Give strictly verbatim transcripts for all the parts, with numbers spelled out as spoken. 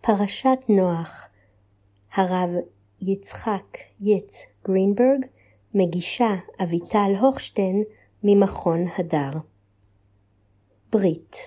פרשת נוח, הרב יצחק יץ גרינברג, מגישה אביטל הוכשטיין ממכון הדר. ברית.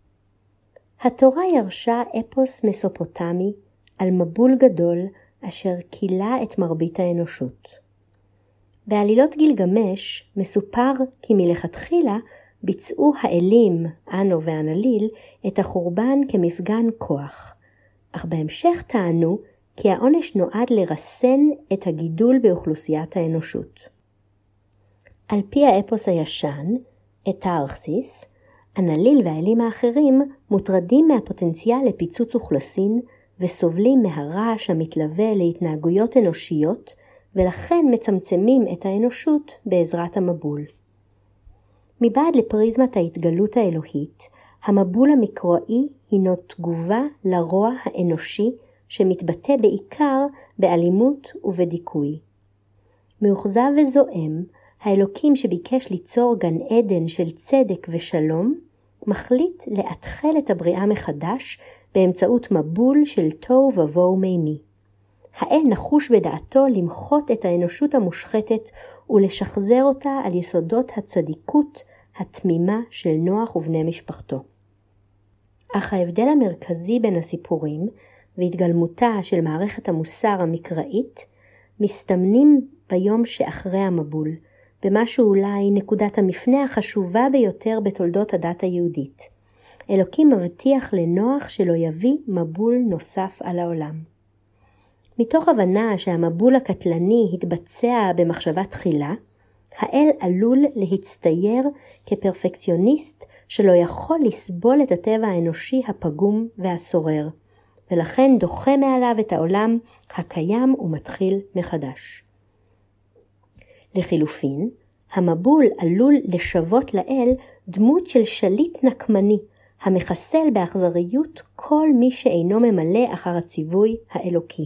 התורה ירשה אפוס מסופוטמי על מבול גדול אשר קילה את מרבית האנושות. בעלילות גילגמש מסופר כי מלכתחילה ביצעו האלים, אנו ואנליל, את החורבן כמפגן כוח, אך בהמשך טענו כי העונש נועד לרסן את הגידול באוכלוסיית האנושות. על פי האפוס הישן, את הארכסיס, אנליל והאלים האחרים מוטרדים מהפוטנציאל לפיצוץ אוכלוסין וסובלים מהרעש המתלווה להתנהגויות אנושיות, ולכן מצמצמים את האנושות בעזרת המבול. מבעד לפריזמת ההתגלות האלוהית, המבול המקראי הינו תגובה לרוע האנושי שמתבטא בעיקר באלימות ובדיכוי. מאוכזב וזועם, האלוקים שביקש ליצור גן עדן של צדק ושלום, מחליט לאתחל את הבריאה מחדש באמצעות מבול של תוהו ובוהו מימי. האל נחוש בדעתו למחות את האנושות המושחתת ולשחזר אותה על יסודות הצדיקות התמימה של נוח ובני משפחתו. אך ההבדל המרכזי בין הסיפורים והתגלמותה של מערכת המוסר המקראית מסתמנים ביום שאחרי המבול, במה שאולי נקודת המפנה החשובה ביותר בתולדות הדת היהודית. אלוקים מבטיח לנוח שלא יביא מבול נוסף על העולם. מתוך הבנה שהמבול הקטלני התבצע במחשבה תחילה, האל עלול להצטייר כפרפקציוניסט שלא יכול לסבול את הטבע האנושי הפגום והסורר, ולכן דוחה מעליו את העולם הקיים ומתחיל מחדש. לחילופין, המבול עלול לשוות לאל דמות של שליט נקמני, המחסל באכזריות כל מי שאינו ממלא אחר הציווי האלוקי.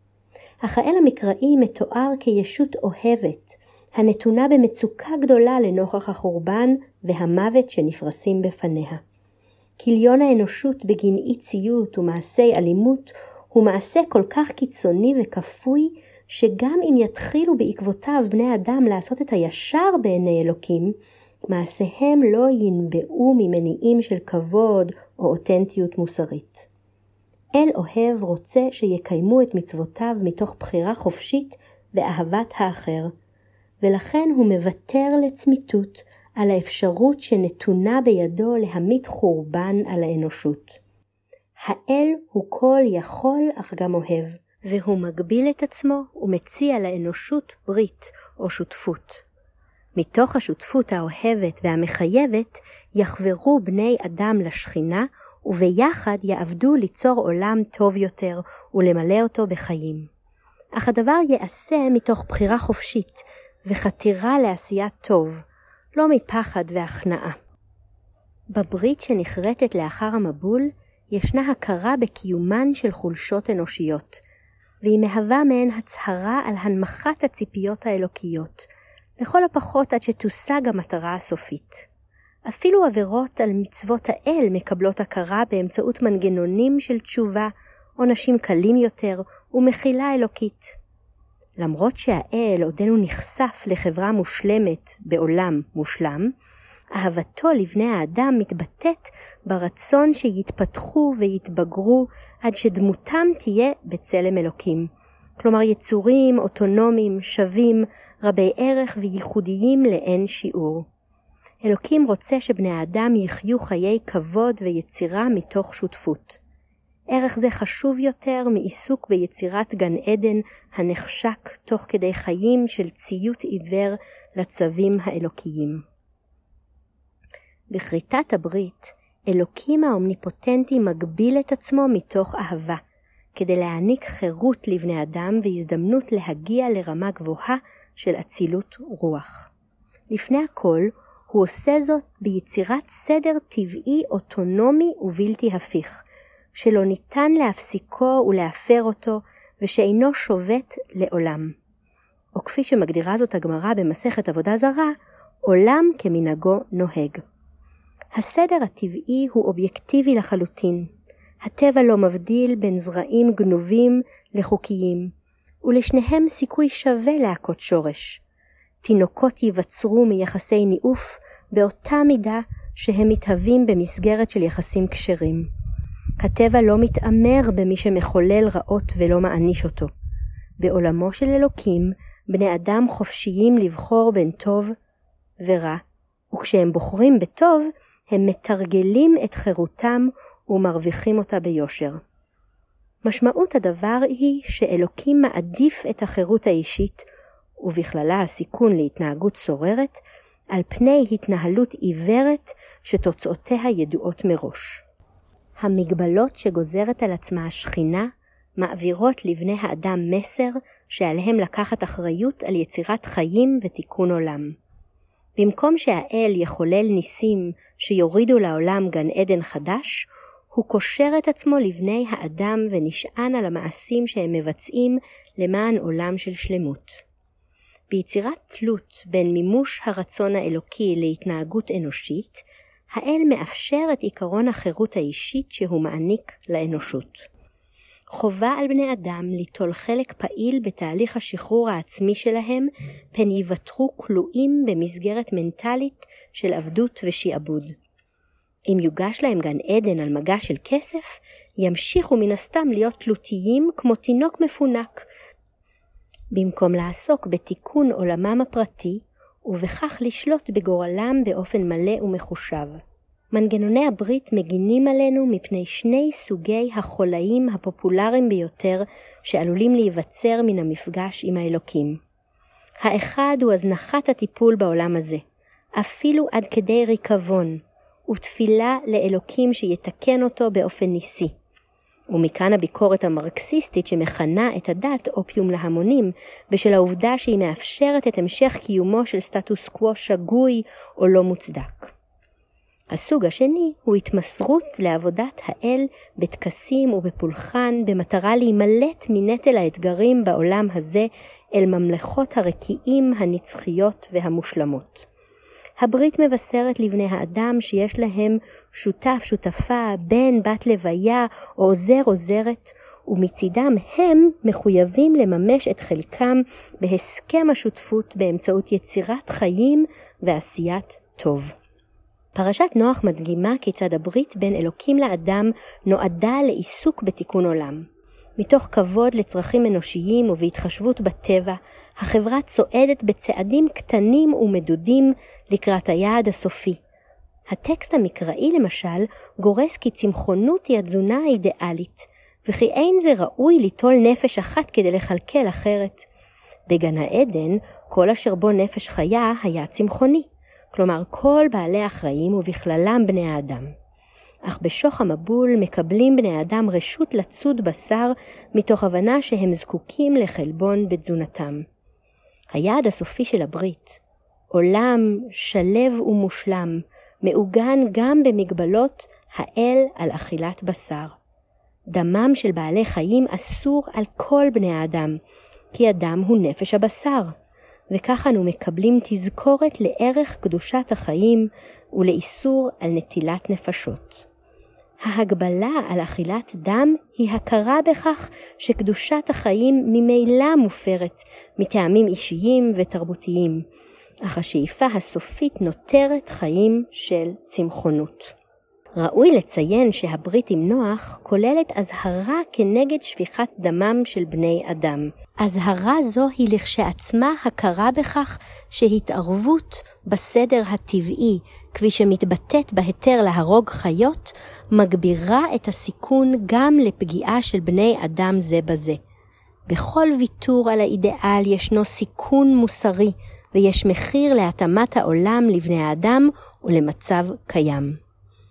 אך האל המקראי מתואר כישות אוהבת, הנתונה במצוקה גדולה לנוכח החורבן והמוות שנפרסים בפניה. כיליון האנושות בגין אי ציות ומעשי אלימות הוא מעשה כל כך קיצוני וכפוי, שגם אם יתחילו בעקבותיו בני אדם לעשות את הישר בעיני אלוקים, מעשיהם לא ינבעו ממניעים של כבוד או אותנטיות מוסרית. אל אוהב רוצה שיקיימו את מצוותיו מתוך בחירה חופשית ואהבת האחר, ולכן הוא מוותר לצמיתות על האפשרות שנתונה בידו להמיט חורבן על האנושות. האל הוא כל יכול אך גם אוהב, והוא מגביל את עצמו ומציע לאנושות ברית או שותפות. מתוך השותפות האוהבת והמחייבת יחברו בני אדם לשכינה, וביחד יעבדו ליצור עולם טוב יותר ולמלא אותו בחיים. אך הדבר ייעשה מתוך בחירה חופשית וחתירה לעשיית טוב, לא מפחד והכנעה. בברית שנחרטת לאחר המבול ישנה הכרה בקיומן של חולשות אנושיות, והיא מהווה מהן הצהרה על הנמכת הציפיות האלוקיות, לכל הפחות עד שתושג המטרה הסופית. אפילו עבירות על מצוות האל מקבלות הכרה באמצעות מנגנונים של תשובה, עונשים קלים יותר ומחילה אלוקית. למרות שהאל עודנו נחשף לחברה מושלמת בעולם מושלם, אהבתו לבני האדם מתבטאת ברצון שיתפתחו ויתבגרו עד שדמותם תהיה בצלם אלוקים. כלומר יצורים אוטונומיים, שווים, רבי ערך וייחודיים לאין שיעור. אלוקים רוצה שבני האדם יחיו חיי כבוד ויצירה מתוך שותפות. ערך זה חשוב יותר מעיסוק ביצירת גן עדן הנחשק תוך כדי חיים של ציות עיוור לצווים האלוקיים. בכריתת הברית, אלוקים האומניפוטנטי מגביל את עצמו מתוך אהבה, כדי להעניק חירות לבני אדם והזדמנות להגיע לרמה גבוהה של אצילות רוח. לפני הכל, הוא עושה זאת ביצירת סדר טבעי אוטונומי ובלתי הפיך, שלא ניתן להפסיקו ולהפר אותו, ושאינו שובת לעולם. או כפי שמגדירה זאת הגמרא במסכת עבודה זרה, עולם כמנהגו נוהג. הסדר הטבעי הוא אובייקטיבי לחלוטין. הטבע לא מבדיל בין זרעים גנובים לחוקיים, ולשניהם סיכוי שווה להכות שורש. תינוקות ייווצרו מיחסי ניאוף באותה מידה שהם מתהווים במסגרת של יחסים כשרים. הטבע לא מתאמר במי שמחולל רעות ולא מעניש אותו. בעולמו של אלוקים, בני אדם חופשיים לבחור בין טוב ורע, וכשהם בוחרים בטוב, הם מתרגלים את חירותם ומרוויחים אותה ביושר. משמעות הדבר היא שאלוקים מעדיף את החירות האישית, ובכללה הסיכון להתנהגות סוררת, על פני התנהלות עיוורת שתוצאותיה ידועות מראש. המגבלות שגוזרת על עצמה השכינה מעבירות לבני האדם מסר שעליהם לקחת אחריות על יצירת חיים ותיקון עולם. במקום שהאל יחולל ניסים שיורידו לעולם גן עדן חדש, הוא קושר את עצמו לבני האדם ונשען על המעשים שהם מבצעים למען עולם של שלמות. ביצירת תלות בין מימוש הרצון האלוקי להתנהגות אנושית, האל מאפשר את עיקרון החירות האישית שהוא מעניק לאנושות. חובה על בני אדם ליטול חלק פעיל בתהליך השחרור העצמי שלהם, פן ייוותרו כלואים במסגרת מנטלית של עבדות ושיעבוד. אם יוגש להם גן עדן על מגע של כסף, ימשיכו מן הסתם להיות תלותיים כמו תינוק מפונק, במקום לעסוק בתיקון עולמם הפרטי, ובכך לשלוט בגורלם באופן מלא ומחושב. מנגנוני הברית מגינים עלינו מפני שני סוגי החולאים הפופולריים ביותר שעלולים להיווצר מן המפגש עם האלוקים. האחד הוא הזנחת הטיפול בעולם הזה, אפילו עד כדי ריקבון, ותפילה לאלוקים שיתקן אותו באופן ניסי. ומכאן הביקורת המרקסיסטית שמכנה את הדת אופיום להמונים, בשל העובדה שהיא מאפשרת את המשך קיומו של סטטוס קוו שגוי או לא מוצדק. הסוג השני הוא התמסרות לעבודת האל בטקסים ובפולחן במטרה להימלט מנטל האתגרים בעולם הזה אל ממלכות הרקיעים, הנצחיות והמושלמות. הברית מבשרת לבני האדם שיש להם שותף, שותפה, בן, בת לוויה או עוזר, עוזרת, ומצידם הם מחויבים לממש את חלקם בהסכם השותפות באמצעות יצירת חיים ועשיית טוב. פרשת נוח מדגימה כיצד הברית בין אלוקים לאדם נועדה לעיסוק בתיקון עולם. מתוך כבוד לצרכים אנושיים ובהתחשבות בטבע, החברה צועדת בצעדים קטנים ומדודים לקראת היעד הסופי. הטקסט המקראי למשל גורס כי צמחונות היא התזונה האידיאלית, וכי אין זה ראוי ליטול נפש אחת כדי לכלכל אחרת. בגן העדן, כל אשר בו נפש חיה היה צמחוני, כלומר כל בעלי החיים ובכללם בני האדם. אך בשוך המבול מקבלים בני האדם רשות לצוד בשר מתוך הבנה שהם זקוקים לחלבון בתזונתם. היעד הסופי של הברית, עולם שלב ומושלם, מעוגן גם במגבלות האל על אכילת בשר. דמם של בעלי חיים אסור על כל בני האדם, כי אדם הוא נפש הבשר, וכך אנו מקבלים תזכורת לערך קדושת החיים ולאיסור על נטילת נפשות. ההגבלה על אכילת דם היא הכרה בכך שקדושת החיים ממילא מופרת מטעמים אישיים ותרבותיים, אך השאיפה הסופית נותרת חיים של צמחונות. ראוי לציין שהברית עם נוח כוללת הזהרה כנגד שפיכת דמם של בני אדם. הזהרה זו היא לכשעצמה הכרה בכך שהתערבות בסדר הטבעי, כפי שמתבטאת בהיתר להרוג חיות, מגבירה את הסיכון גם לפגיעה של בני אדם זה בזה. בכל ויתור על האידיאל ישנו סיכון מוסרי, ויש מחיר להתאמת העולם לבני האדם ולמצב קיים.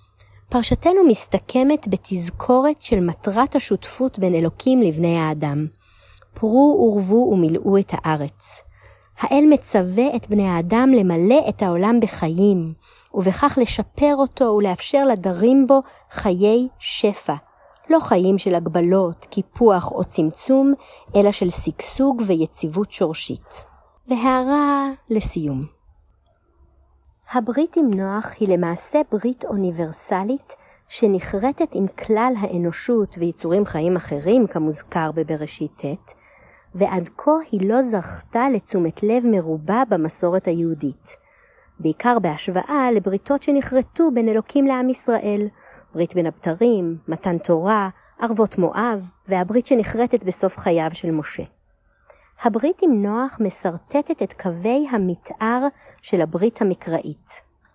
פרשתנו מסתכמת בתזכורת של מטרת השותפות בין אלוקים לבני האדם. פרו ורבו ומילאו את הארץ. האל מצווה את בני האדם למלא את העולם בחיים, ובכך לשפר אותו ולאפשר לדרים בו חיי שפע. לא חיים של הגבלות, קיפוח או צמצום, אלא של שגשוג ויציבות שורשית. והערה לסיום. הברית עם נוח היא למעשה ברית אוניברסלית שנחרטת עם כלל האנושות ויצורים חיים אחרים כמוזכר בבראשית ט', ועד כה היא לא זכתה לתשומת לב מרובה במסורת היהודית, בעיקר בהשוואה לבריתות שנחרטו בין אלוקים לעם ישראל, ברית בין הבתרים, מתן תורה, ערבות מואב, והברית שנחרטת בסוף חייו של משה. הברית עם נוח מסרטטת את קווי המתאר של הברית המקראית.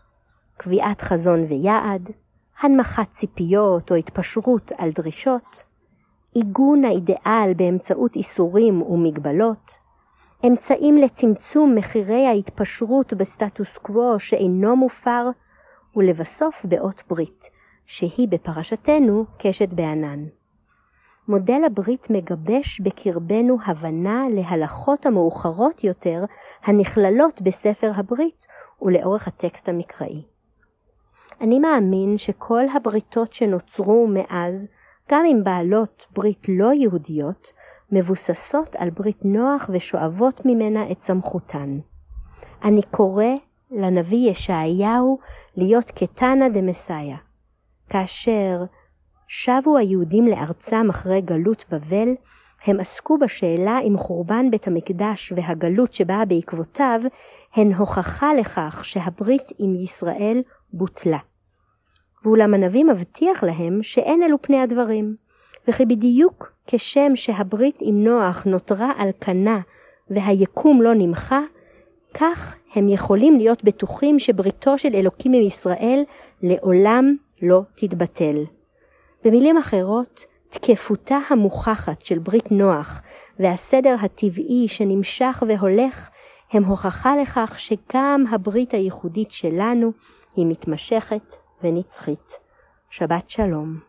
קביעת חזון ויעד, הנמכת ציפיות או התפשרות על דרישות, עיגון האידיאל באמצעות איסורים ומגבלות, אמצעים לצמצום מחירי ההתפשרות בסטטוס קוו שאינו מופר, ולבסוף באות ברית, שהיא בפרשתנו קשת בענן. מודל הברית מגבש בקרבנו הבנה להלכות המאוחרות יותר הנכללות בספר הברית ולאורך הטקסט המקראי. אני מאמין שכל הבריתות שנוצרו מאז, גם עם בעלות ברית לא יהודיות, מבוססות על ברית נוח ושואבות ממנה את סמכותן. אני קורא לנביא ישעיהו להיות כתנא דמסיה. כאשר שבו היהודים לארצם אחרי גלות בבל, הם עסקו בשאלה אם חורבן בית המקדש והגלות שבאה בעקבותיו הן הוכחה לכך שהברית עם ישראל בוטלה. ואולם הנביא מבטיח להם שאין אלו פני הדברים, וכי בדיוק כשם שהברית עם נוח נותרה על כנה והיקום לא נמחה, כך הם יכולים להיות בטוחים שבריתו של אלוקים עם ישראל לעולם לא תתבטל. במילים אחרות, תקפותה המוכחת של ברית נוח והסדר הטבעי שנמשך והולך הם הוכחה לכך שגם הברית הייחודית שלנו היא מתמשכת ונצחית. שבת שלום.